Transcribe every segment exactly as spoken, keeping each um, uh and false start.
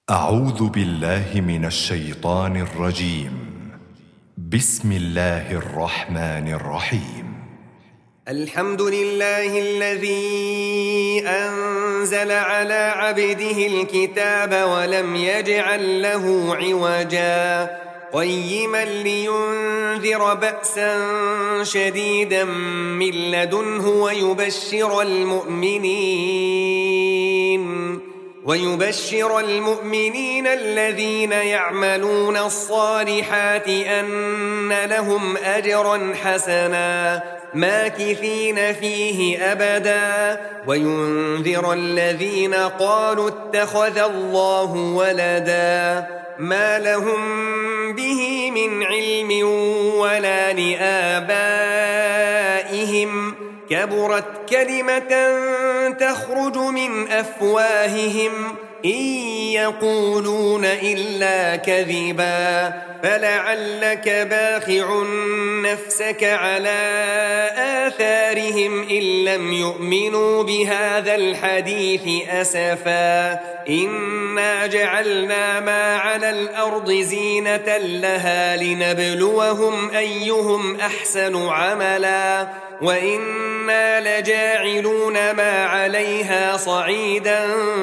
أعوذ بالله من الشيطان الرجيم. بسم الله الرحمن الرحيم. الحمد لله الذي أنزل على عبده الكتاب ولم يجعل له عوجا قيما لينذر بأسا شديدا من لدنه ويبشر المؤمنين ويبشر المؤمنين الذين يعملون الصالحات أن لهم أجرا حسنا ماكثين فيه أبدا وينذر الذين قالوا اتخذ الله ولدا ما لهم به من علم ولا لآبائهم كبرت كلمة تخرج من أفواههم إن يقولون إلا كذبا فلعلك باخع نفسك على آثارهم إن لم يؤمنوا بهذا الحديث أسفا إنا جعلنا ما على الأرض زينة لها لنبلوهم أيهم أحسن عملا وإنا لجاعلون ما عليها صعيدا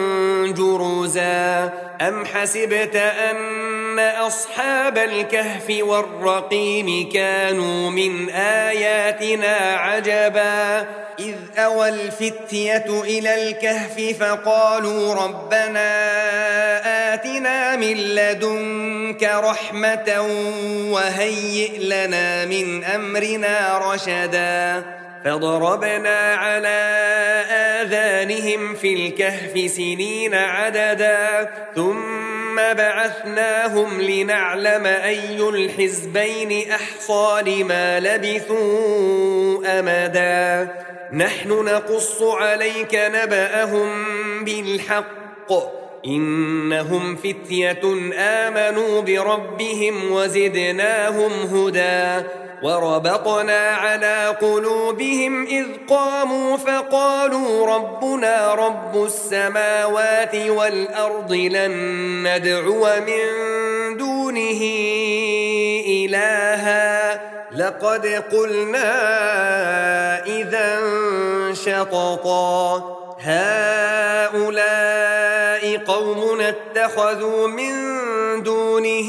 جرزا أم حسبت أن أصحاب الكهف والرقيم كانوا من آياتنا عجبا إذ أوى الفتية إلى الكهف فقالوا ربنا آتنا من لدنك رحمة وهيئ لنا من أمرنا رشدا فضربنا على آذانهم في الكهف سنين عددا ثم بعثناهم لنعلم أي الحزبين أحصى لما لبثوا أمدا نحن نقص عليك نبأهم بالحق إنهم فتية آمنوا بربهم وزدناهم هدى وربطنا على قلوبهم إذ قاموا فقالوا ربنا رب السماوات والأرض لن ندعو من دونه إلها لقد قلنا إذا شططا هؤلاء قومنا اتخذوا من دونه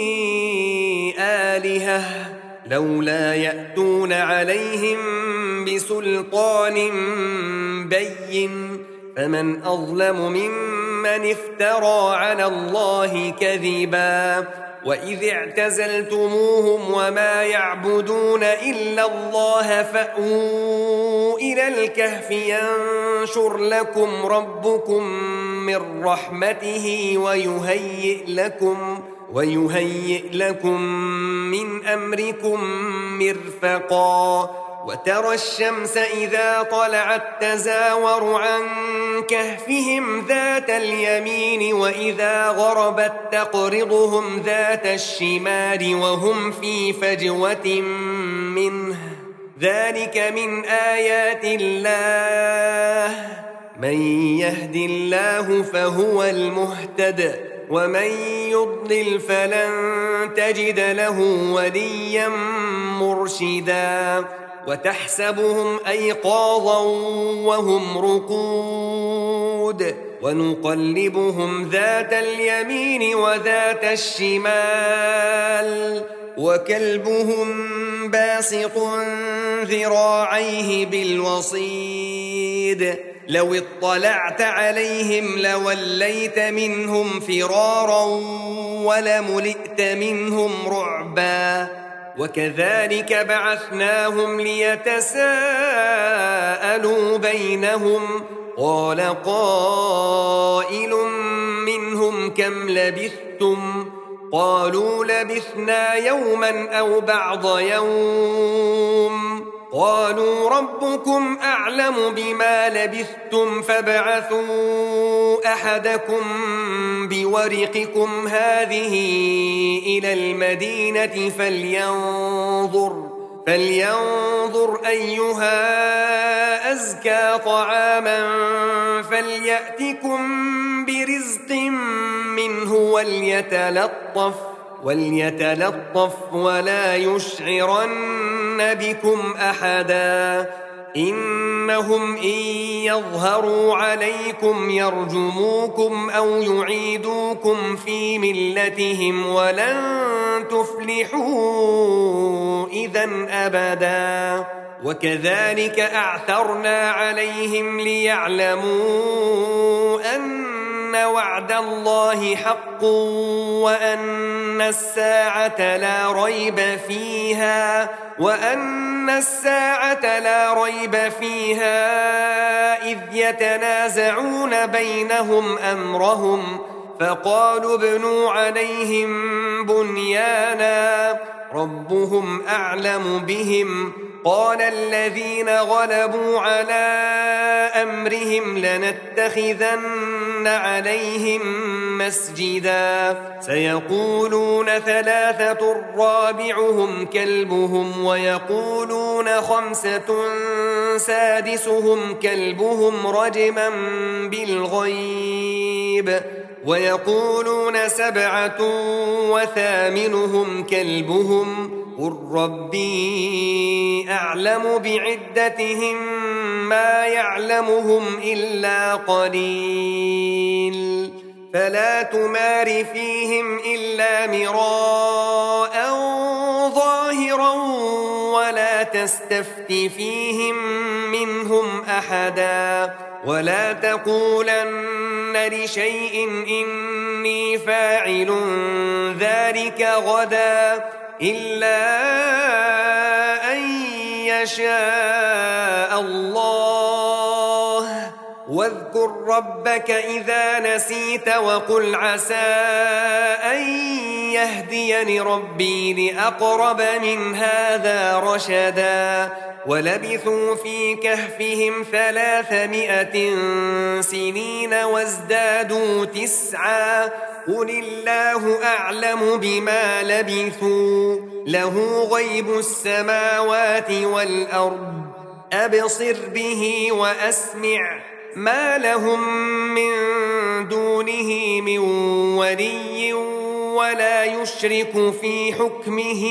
آلهة لولا يأتون عليهم بسلطان بين فمن أظلم ممن افترى على الله كذبا وإذ اعتزلتموهم وما يعبدون إلا الله فأووا إلى الكهف ينشر لكم ربكم من رحمته ويهيئ لكم ويهيئ لكم من أمركم مرفقا وترى الشمس إذا طلعت تزاور عن كهفهم ذات اليمين وإذا غربت تقرضهم ذات الشمال وهم في فجوة منه ذلك من آيات الله من يهد الله فهو المهتد ومن يضلل فلن تجد له وليا مرشدا وتحسبهم أيقاظا وهم رقود ونقلبهم ذات اليمين وذات الشمال وكلبهم باسط ذراعيه بالوصيد لو اطلعت عليهم لوليت منهم فرارا ولملئت منهم رعبا وكذلك بعثناهم ليتساءلوا بينهم قال قائل منهم كم لبثتم قالوا لبثنا يوما أو بعض يوم قالوا ربكم أعلم بما لبثتم فابعثوا أحدكم بورقكم هذه إلى المدينة فلينظر فلينظر أيها أزكى طعاما فليأتكم برزق منه وليتلطف وليتلطف ولا يشعرن بكم أحدا إنهم إن يظهروا عليكم يرجموكم أو يعيدوكم في ملتهم ولن تفلحوا إذا أبدا وكذلك أعثرنا عليهم ليعلموا أن وعد الله حق وأن الساعة لا ريب فيها وأن الساعة لا ريب فيها إذ يتنازعون بينهم أمرهم فقالوا ابنوا عليهم بنيانا ربهم أعلم بهم قال الذين غلبوا على أمرهم لنتخذن عليهم مسجدا سيقولون ثلاثة رابعهم كلبهم ويقولون خمسة سادسهم كلبهم رجما بالغيب ويقولون سبعة وثامنهم كلبهم قل ربي أعلم بعدتهم ما يعلمهم إلا قليل فلا تمار فيهم إلا مراء ظاهرا ولا تستفت فيهم منهم أحدا ولا تقولن لشيء إني فاعل ذلك غدا إلا أن يشاء الله واذكر ربك إذا نسيت وقل عسى أن يهديني ربي لأقرب من هذا رشدا ولبثوا في كهفهم ثلاثمائة سنين وازدادوا تسعا قل الله أعلم بما لبثوا له غيب السماوات والأرض أبصر به وأسمع ما لهم من دونه من ولي ولا يشرك في حكمه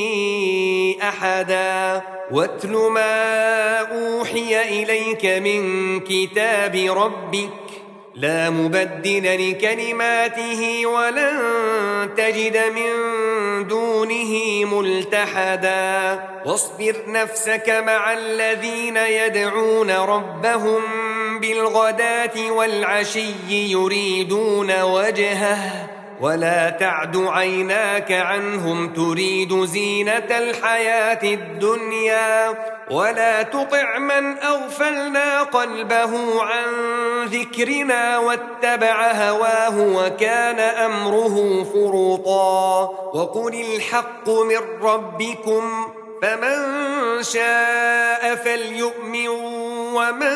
أحدا واتل ما أوحي إليك من كتاب ربك لا مبدل لكلماته ولن تجد من دونه ملتحدا واصبر نفسك مع الذين يدعون ربهم بالغداة والعشي يريدون وجهه ولا تعد عيناك عنهم تريد زينة الحياة الدنيا ولا تطع من أغفلنا قلبه عن ذكرنا واتبع هواه وكان أمره فرطا وقل الحق من ربكم فمن شاء فليؤمن ومن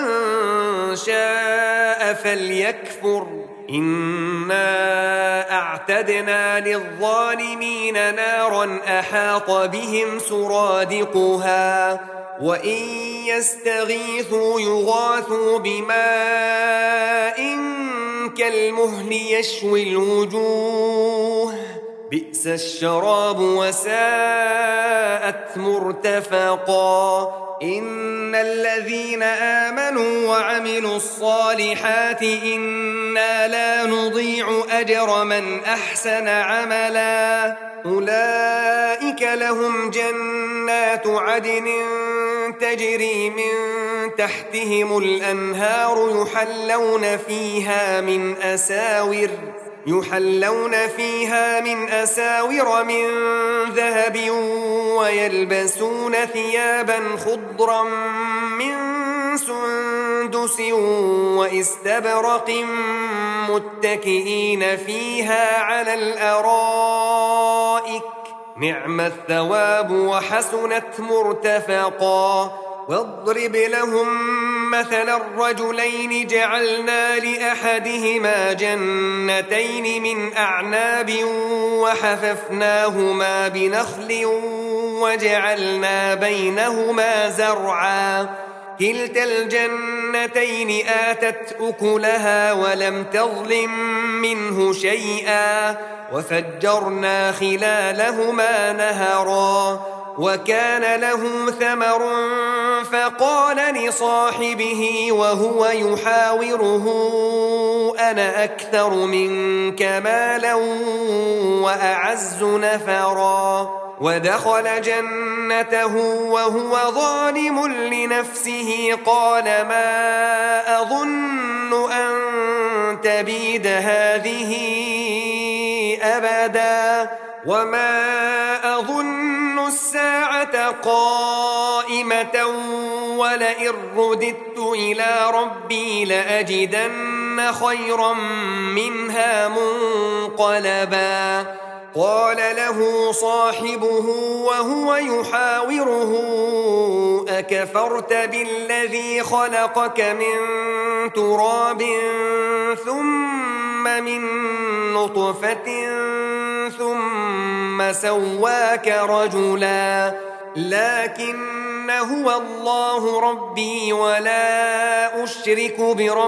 شاء فليكفر إنا أعتدنا للظالمين نارا أحاط بهم سرادقها وإن يستغيثوا يغاثوا بماء كالمهل يشوي الوجوه بئس الشراب وساءت مرتفقا إن الذين آمنوا وعملوا الصالحات إنا لا نضيع أجر من أحسن عملا أولئك لهم جنات عدن تجري من تحتهم الأنهار يحلون فيها من أساور يحلون فيها من أساور من ذهب ويلبسون ثيابا خضرا من سندس واستبرق متكئين فيها على الأرائك نعم الثواب وحسنت مرتفقا واضرب لهم مثل الرجلين جعلنا لأحدهما جنتين من أعناب وحففناهما بنخل وجعلنا بينهما زرعا كلتا الجنتين آتت أكلها ولم تظلم منه شيئا وفجرنا خلالهما نهرا وكان له ثمر فقال لصاحبه وهو يحاوره أنا أكثر منك مالا وأعز نفرا ودخل جنته وهو ظالم لنفسه قال ما أظن أن تبيد هذه أبدا وما أظن الساعة قائمة ولئن رددت إلى ربي لأجدن خيرا منها منقلبا قال له صاحبه وهو يحاوره أكفرت بالذي خلقك من تراب ثم من نطفة ثم سواك رجلا لكن هو الله ربي ولا أشرك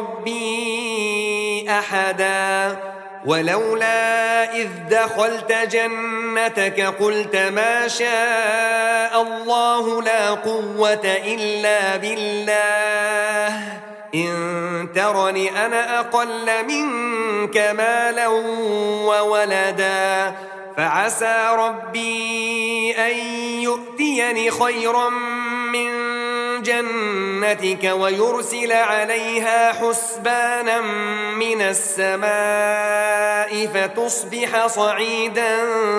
بربي أحدا ولولا إذ دخلت جنتك قلت ما شاء الله لا قوة إلا بالله إن ترني أنا أقل منك مالا وولدا فعسى ربي أن يؤتيني خيرا من جنتك ويرسل عليها حسبانا من السماء فتصبح صعيدا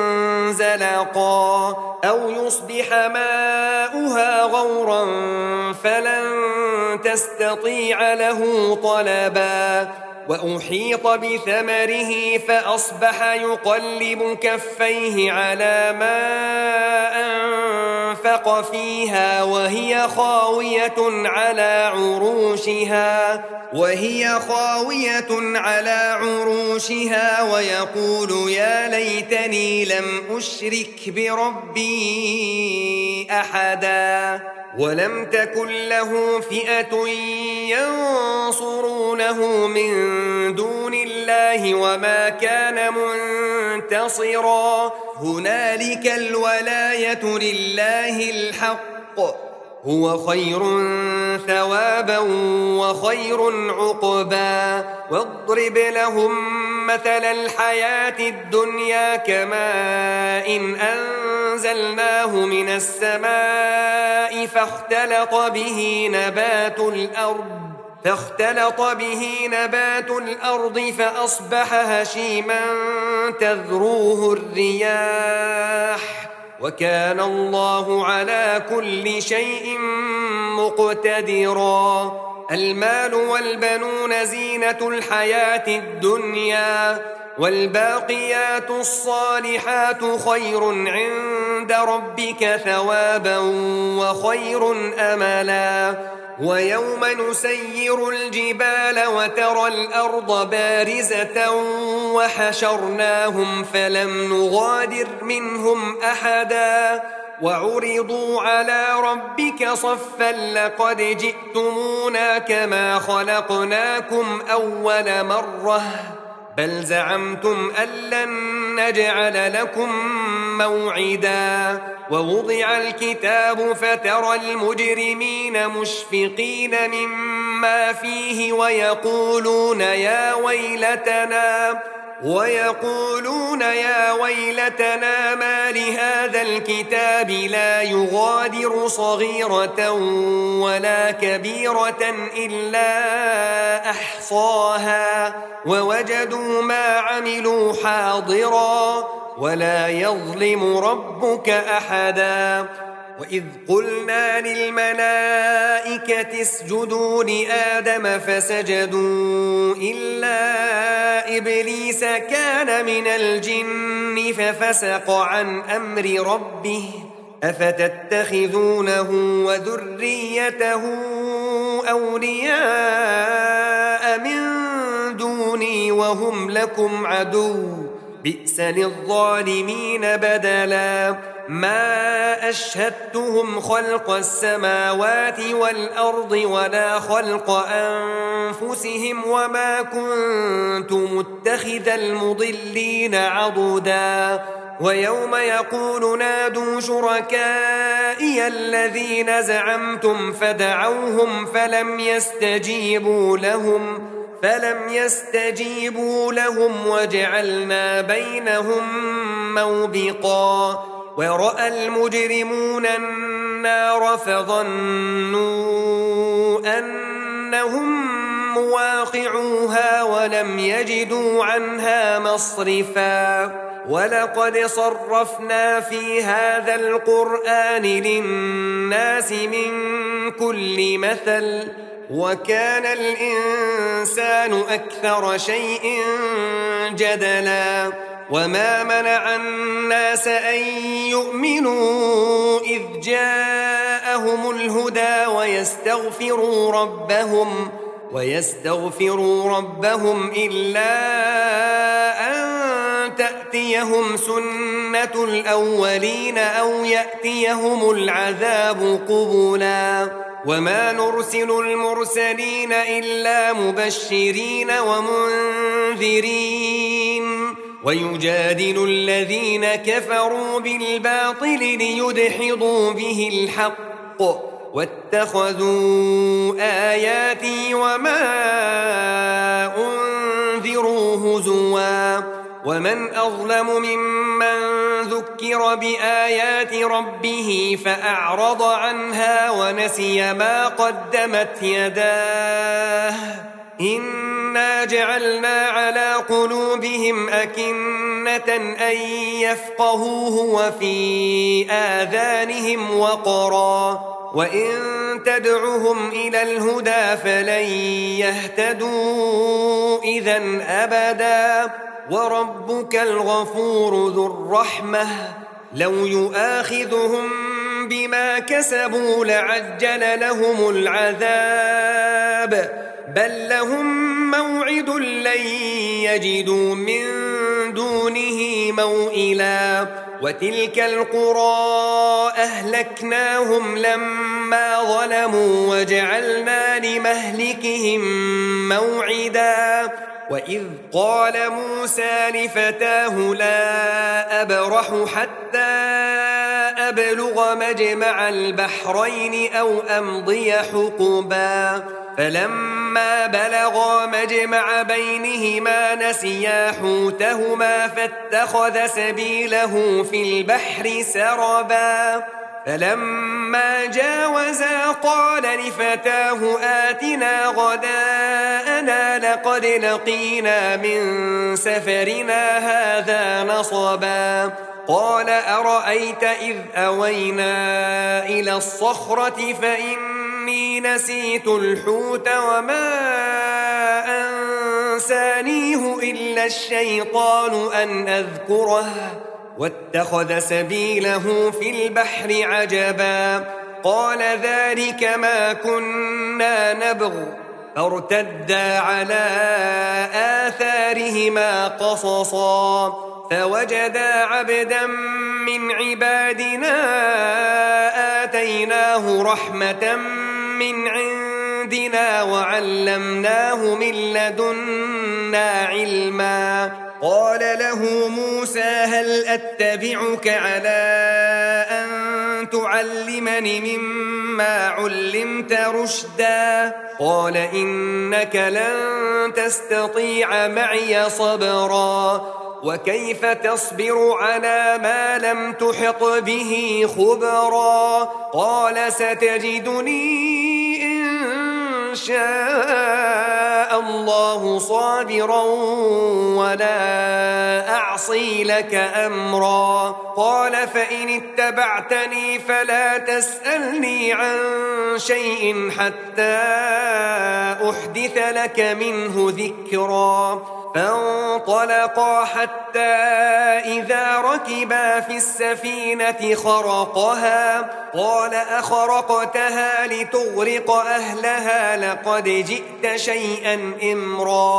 زلقا أو يصبح ماؤها غورا فلن تستطيع له طلبا وأحيط بثمره فأصبح يقلب كفيه على ما أنفق فيها وهي خاوية على عروشها وهي خاوية على عروشها ويقول يا ليتني لم أشرك بربي أحدا ولم تكن له فئة ينصرونه من دون الله وما كان منتصرا هنالك الولاية لله الحق هو خير ثوابا وخير عقبا واضرب لهم مثل الحياة الدنيا كماء إن أنزلناه من السماء فاختلط به نبات الأرض فاختلط به نبات الأرض فأصبح هشيما تذروه الرياح وكان الله على كل شيء مقتدرا المال والبنون زينة الحياة الدنيا والباقيات الصالحات خير عند ربك ثوابا وخير أملا ويوم نسير الجبال وترى الأرض بارزة وحشرناهم فلم نغادر منهم أحدا وعرضوا على ربك صفا لقد جئتمونا كما خلقناكم أول مرة بل زعمتم أن لن نجعل لكم موعدا ووضع الكتاب فترى المجرمين مشفقين مما فيه ويقولون يا ويلتنا ويقولون يا ويلتنا ما لهذا الكتاب لا يغادر صغيرة ولا كبيرة إلا أحصاها ووجدوا ما عملوا حاضرا ولا يظلم ربك أحدا وإذ قلنا للملائكة اسجدوا لآدم فسجدوا إلا إبليس كان من الجن ففسق عن أمر ربه أفتتخذونه وذريته أولياء من دوني وهم لكم عدو بئس للظالمين بدلا ما أشهدتهم خلق السماوات والأرض ولا خلق أنفسهم وما كنت متخذ المضلين عضدا ويوم يقول نادوا شركائي الذين زعمتم فدعوهم فلم يستجيبوا لهم فلم يستجيبوا لهم وجعلنا بينهم موبقا ورأى المجرمون النار فظنوا أنهم مواقعوها ولم يجدوا عنها مصرفا ولقد صرفنا في هذا القرآن للناس من كل مثل وكان الإنسان أكثر شيء جدلا وما منع الناس أن يؤمنوا إذ جاءهم الهدى ويستغفروا ربهم ويستغفروا ربهم إلا أن تأتيهم سنة الأولين أو يأتيهم العذاب قبلا وما نرسل المرسلين إلا مبشرين ومنذرين ويجادل الذين كفروا بالباطل ليدحضوا به الحق واتخذوا آياتي وما أنذروا هزوا ومن أظلم ممن ذكر بآيات ربه فأعرض عنها ونسي ما قدمت يداه إنا جعلنا على قلوبهم أكنة أن يفقهوه وفي آذانهم وقرا وإن تدعهم إلى الهدى فلن يهتدوا إذن أبدا وربك الغفور ذو الرحمة لو يؤاخذهم بما كسبوا لعجل لهم العذاب بل لهم موعد لن يجدوا من دونه موئلا وتلك القرى أهلكناهم لما ظلموا وجعلنا لمهلكهم موعدا وإذ قال موسى لفتاه لا أبرح حتى أبلغ مجمع البحرين أو أمضي حقبا فلما بلغا مجمع بينهما نسيا حوتهما فاتخذ سبيله في البحر سربا فلما جاوزا قال لفتاه آتنا غداءنا لقد لقينا من سفرنا هذا نصبا قال أرأيت إذ أوينا إلى الصخرة فإني نسيت الحوت وما أنسانيه إلا الشيطان أن أذكره واتخذ سبيله في البحر عجبا قال ذلك ما كنا نبغ فارتدا على آثارهما قصصا فوجدا عبدا من عبادنا آتيناه رحمة من عندنا وعلمناه من لدنا علما قال له موسى هل أتبعك على أن تعلمني مما علمت رشدا قال إنك لن تستطيع معي صبرا وكيف تصبر على ما لم تحط به خبرا قال ستجدني إن شاء الله صابرا ولا أعصي لك أمرا قال فإن اتبعتني فلا تسألني عن شيء حتى أحدث لك منه ذكرا فانطلقا حتى إذا ركبا في السفينة خرقها قال أخرقتها لتغرق أهلها لقد جئت شيئا إمرا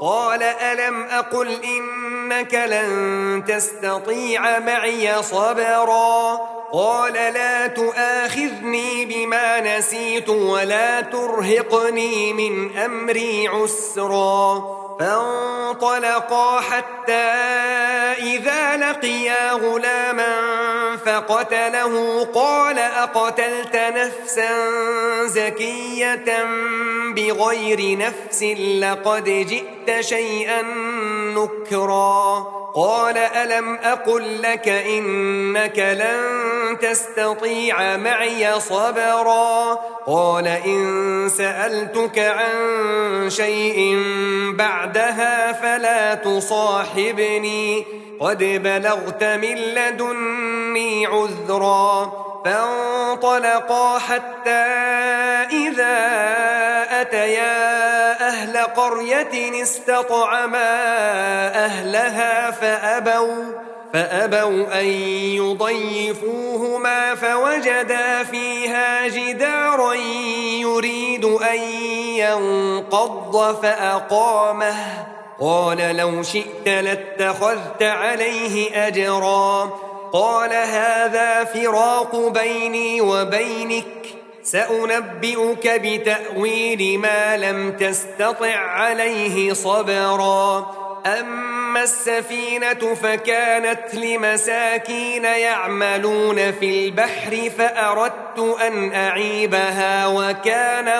قال ألم أقل إنك لن تستطيع معي صبرا قال لا تؤاخذني بما نسيت ولا ترهقني من أمري عسرا فانطلقا حتى إذا لقيا غلاما فقتله قال أقتلت نفسا زكية بغير نفس لقد جئت شيئا نكرا قال ألم أقل لك إنك لن تستطيع معي صبرا قال إن سألتك عن شيء بعدها فلا تصاحبني قد بلغت من لدني عذرا فانطلقا حتى إذا أتيا أهل قرية استطعما أهلها فأبوا فأبوا أن يضيفوهما فوجدا فيها جدارا يريد أن ينقض فأقامه قال لو شئت لاتخذت عليه أجرا قال هذا فراق بيني وبينك سأنبئك بتأويل ما لم تستطع عليه صبرا أما السفينة فكانت لمساكين يعملون في البحر فأردت أن أعيبها وكان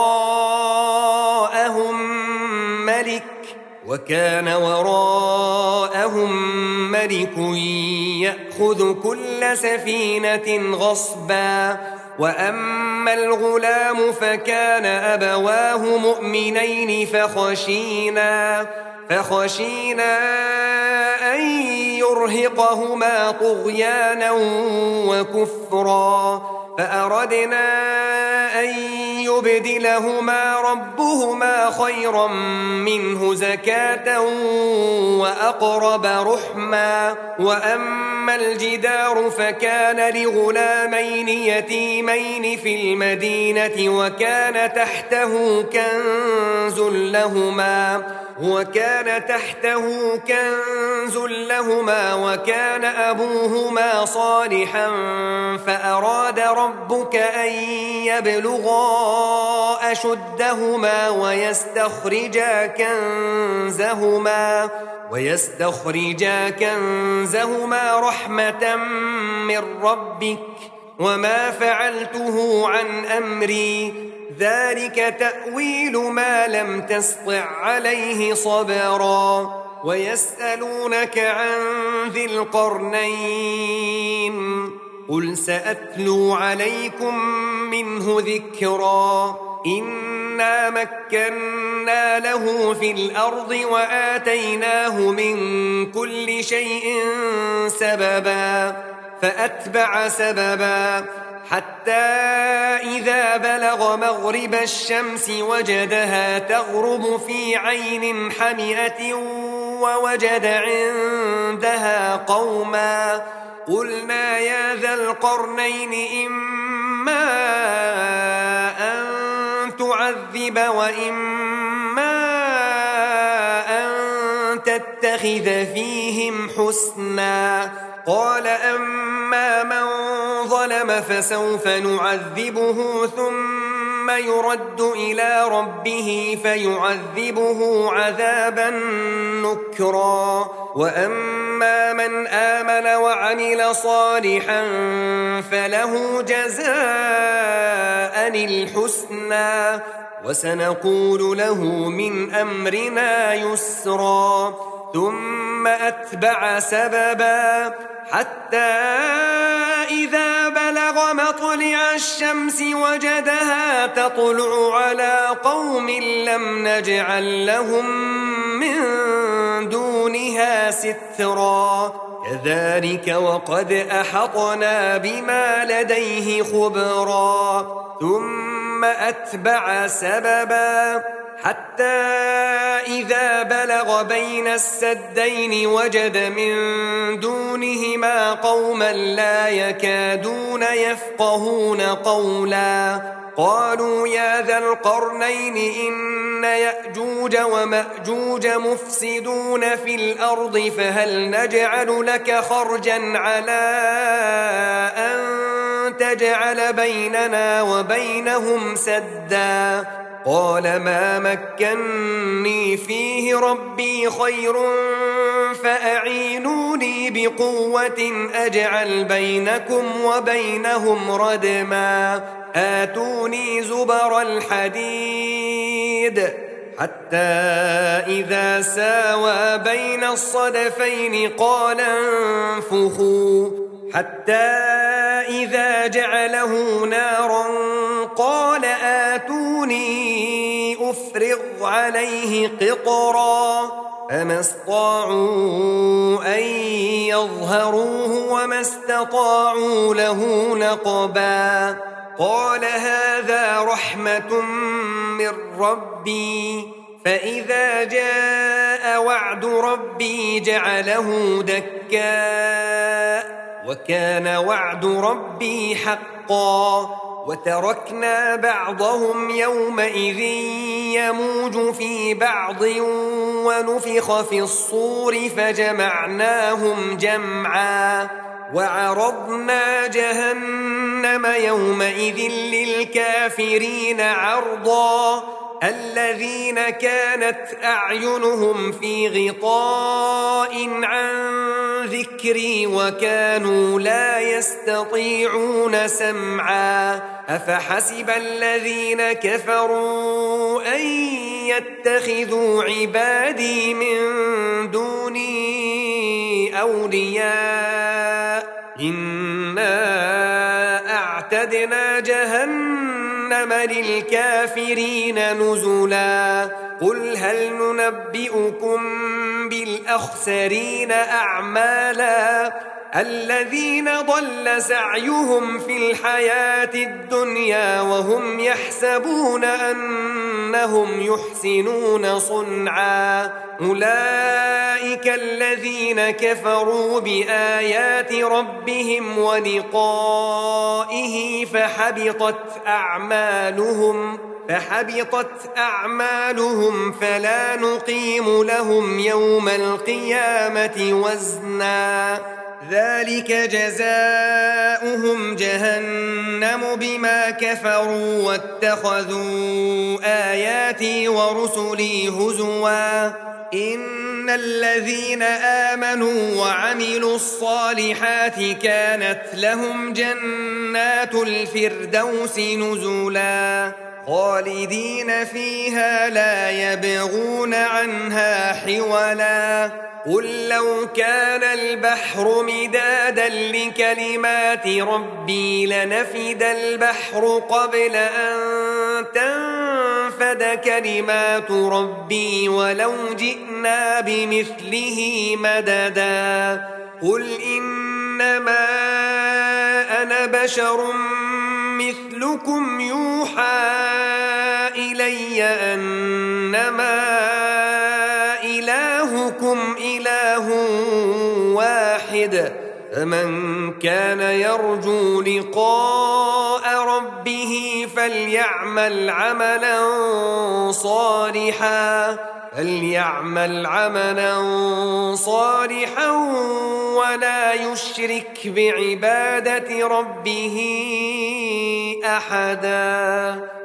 وراءهم ملك وكان وراءهم ملك يأخذ كل سفينة غصبا وأما الغلام فكان أبواه مؤمنين فخشينا فخشينا أن يرهقهما طغيانا وكفرا فأردنا أن يبدلهما ربهما خيرا منه زكاة وأقرب رحما وأما الجدار فكان لغلامين يتيمين في المدينة وكان تحته كنز لهما وكان تحته كنز لهما وكان أبوهما صالحا فأراد ربك أن يبلغا أشدهما ويستخرجا كنزهما ويستخرجا كنزهما رحمة من ربك وما فعلته عن أمري ذلك تأويل ما لم تسطع عليه صبرا ويسألونك عن ذي القرنين قل سأتلو عليكم منه ذكرا إنا مكنا له في الأرض وآتيناه من كل شيء سببا فأتبع سببا حتى إذا بلغ مغرب الشمس وجدها تغرب في عين حمئة ووجد عندها قوما قلنا يا ذا القرنين إما أن تعذب وإما أن تتخذ فيهم حسنا قال أما من ظلم فسوف نعذبه ثم يرد إلى ربه فيعذبه عذابا نكرا وأما من آمن وعمل صالحا فله جزاء الحسنى وسنقول له من أمرنا يسرا ثم أتبع سببا حتى إذا بلغ مطلع الشمس وجدها تطلع على قوم لم نجعل لهم من دونها سترا كذلك وقد أحطنا بما لديه خبرا ثم أتبع سببا حتى إذا بلغ بين السدين وجد من دونهما قوما لا يكادون يفقهون قولا قالوا يا ذا القرنين إن يأجوج ومأجوج مفسدون في الأرض فهل نجعل لك خرجا على أن تجعل بيننا وبينهم سدا قال ما مكني فيه ربي خير فأعينوني بقوة أجعل بينكم وبينهم ردما آتوني زبر الحديد حتى إذا ساوى بين الصدفين قال انفخوا حتى إذا جعله نارا قال آتوني أفرغ عليه قطرا فما استطاعوا أن يظهروه وما استطاعوا له نقبا قال هذا رحمة من ربي فإذا جاء وعد ربي جعله دكا وكان وعد ربي حقا وتركنا بعضهم يومئذ يموج في بعض ونفخ في الصور فجمعناهم جمعا وعرضنا جهنم يومئذ للكافرين عرضا الذين كانت أعينهم في غطاء عن ذكري وكانوا لا يستطيعون سمعا أفحسب الذين كفروا أن يتخذوا عبادي من دوني أولياء إنا أعتدنا جهنم للكافرين نزلا قل هل ننبئكم بالأخسرين أعمالا الذين ضل سعيهم في الحياة الدنيا وهم يحسبون أنهم يحسنون صنعا أولئك الذين كفروا بآيات ربهم ولقائه فحبطت أعمالهم فحبطت أعمالهم فلا نقيم لهم يوم القيامة وزنا ذلك جزاؤهم جهنم بما كفروا واتخذوا آياتي ورسلي هزوا إن الذين آمنوا وعملوا الصالحات كانت لهم جنات الفردوس نزلا خالدين فيها لا يبغون عنها حولا قل لو كان البحر مدادا لكلمات ربي لنفد البحر قبل أن تنفد كلمات ربي ولو جئنا بمثله مددا قل إنما أنا بشر مثلكم يوحى إلي أنما إلهكم إله واحد فمن كان يرجو لقاء ربه فليعمل عملا صالحا فليعمل عملا صالحا ولا يشرك بعبادة ربه أحدا.